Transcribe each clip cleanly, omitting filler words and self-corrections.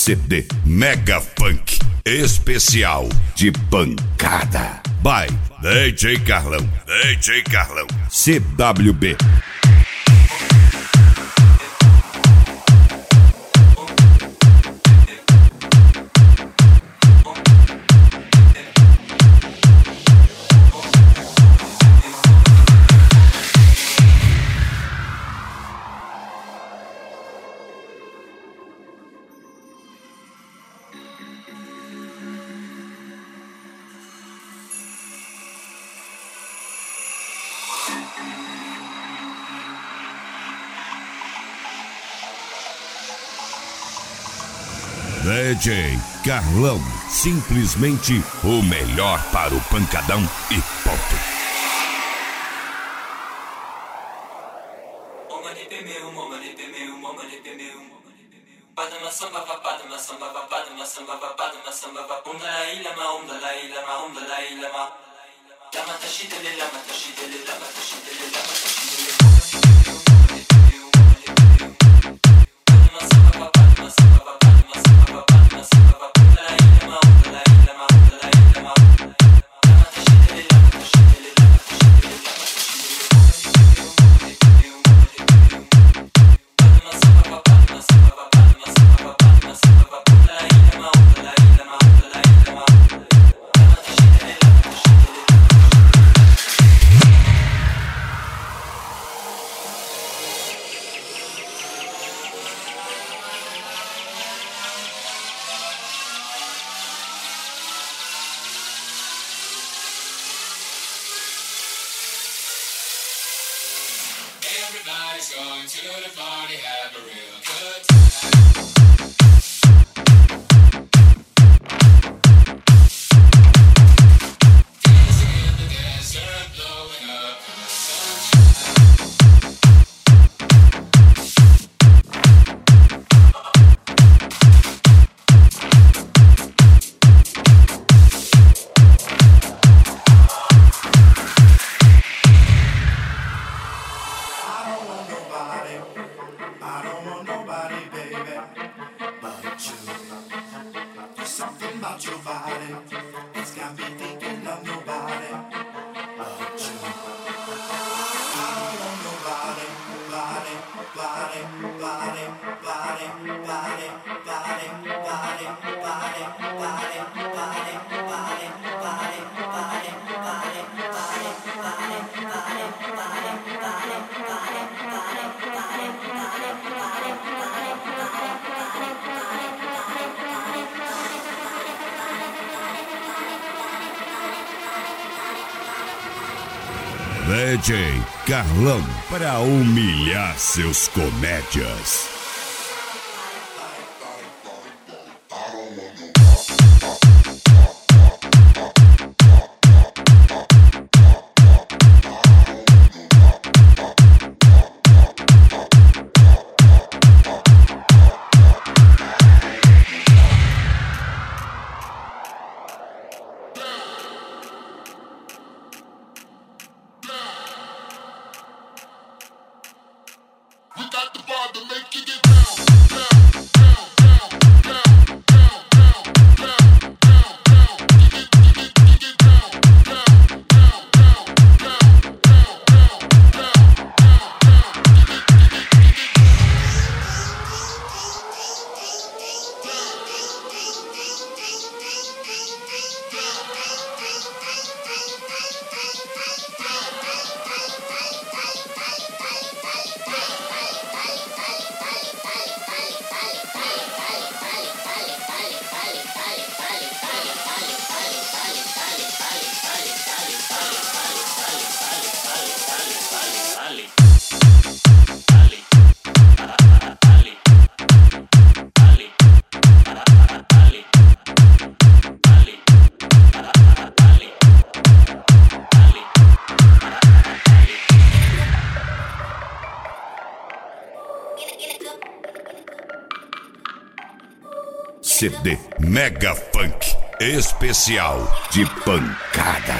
CD Mega Funk especial de pancada. By DJ Carlão. DJ Carlão. CWB. DJ Carlão, simplesmente o melhor para o pancadão e ponto. Everybody's going to the party, have a real good time. Dancing in the desert, blowing up in the I don't want nobody, baby, but you. There's something about your body, it's got me thinking of nobody but you. I don't want nobody, body, body, body, body, body, body, body, body, body, body, body, body, body, body, DJ Carlão, para humilhar seus comédias. We got the vibe to make you get down, down, down, down, down, down, down, down, down, down. You get down, down, down, down, down, down, down, down, CD Mega Funk especial de pancada.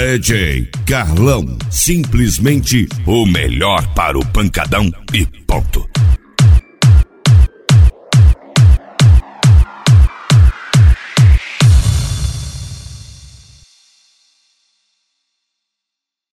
DJ Carlão, simplesmente o melhor para o pancadão e ponto.